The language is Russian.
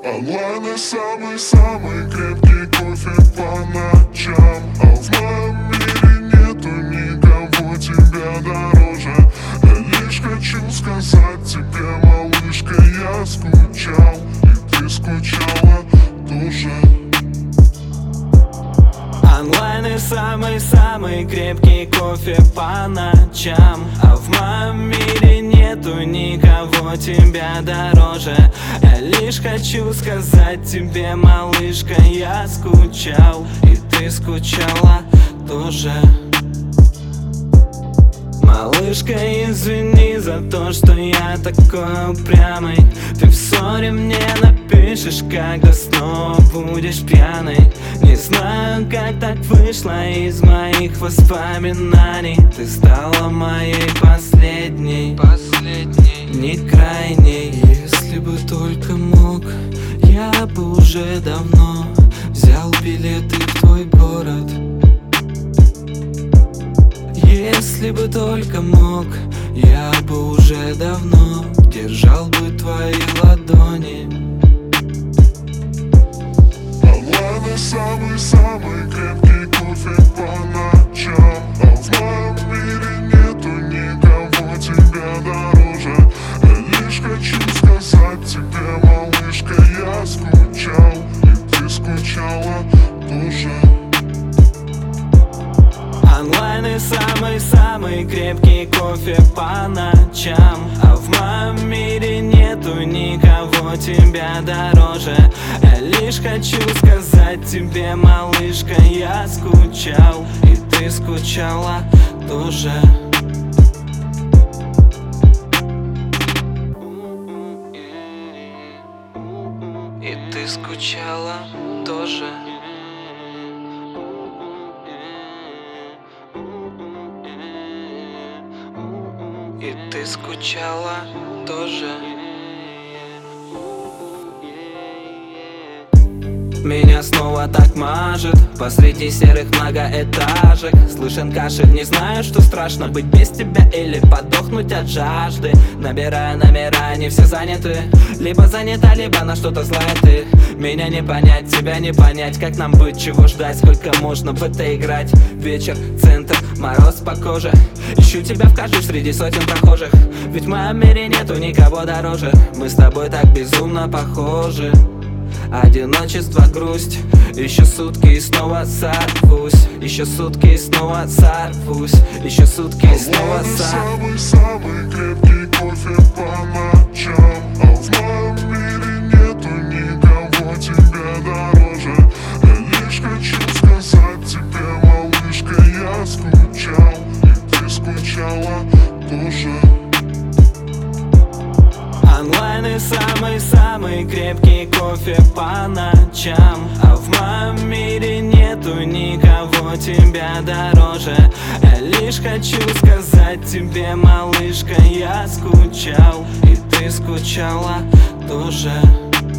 Онлайн и самый-самый крепкий кофе по ночам. А в моем мире нету никого тебе дороже. Я лишь хочу сказать тебе, малышка, я скучал, и ты скучала тоже. Онлайн и самый-самый крепкий кофе по ночам. А в моем мире нету никого тебя дороже. Я лишь хочу сказать тебе, малышка, я скучал, и ты скучала тоже. Малышка, извини за то, что я такой упрямый. Ты в ссоре мне напишешь, когда снова будешь пьяный. Не знаю, как так вышло из моих воспоминаний. Ты стала моей последней, не крайней. Если бы только мог, я бы уже давно взял билеты в твой город. Если бы только мог, я бы уже давно держал бы твои ладони. Онлайн и самый-самый крепкий кофе по ночам. А в моем мире нету никого тебе дороже. Я лишь хочу сказать тебе, малышка, я скучал, и ты скучала тоже. Онлайн и самый-самый крепкий кофе по ночам. А в моем мире нету никого тебя дороже. Я лишь хочу сказать тебе, малышка, я скучал, и ты скучала тоже. И ты скучала тоже. И ты скучала тоже. Меня снова так мажет посреди серых многоэтажек. Слышен кашель, не знаю, что страшно, быть без тебя или подохнуть от жажды. Набираю номера, они все заняты. Либо занята, либо на что-то злая ты. Меня не понять, тебя не понять. Как нам быть, чего ждать, сколько можно в это играть? Вечер, центр, мороз по коже. Ищу тебя в каждой среди сотен прохожих. Ведь в моем мире нету никого дороже. Мы с тобой так безумно похожи. Одиночество, грусть. Еще сутки и снова сорвусь. Еще сутки и снова сорвусь. Еще сутки и снова сорвусь. Самый крепкий кофе по ночам. А в моем мире нету никого тебе дороже. Я лишь хочу сказать тебе, малышка, я скучал, и ты скучала тоже. Онлайн и самый-самый крепкий кофе по ночам. А в моем мире нету никого тебя дороже. Я лишь хочу сказать тебе, малышка, я скучал, и ты скучала тоже.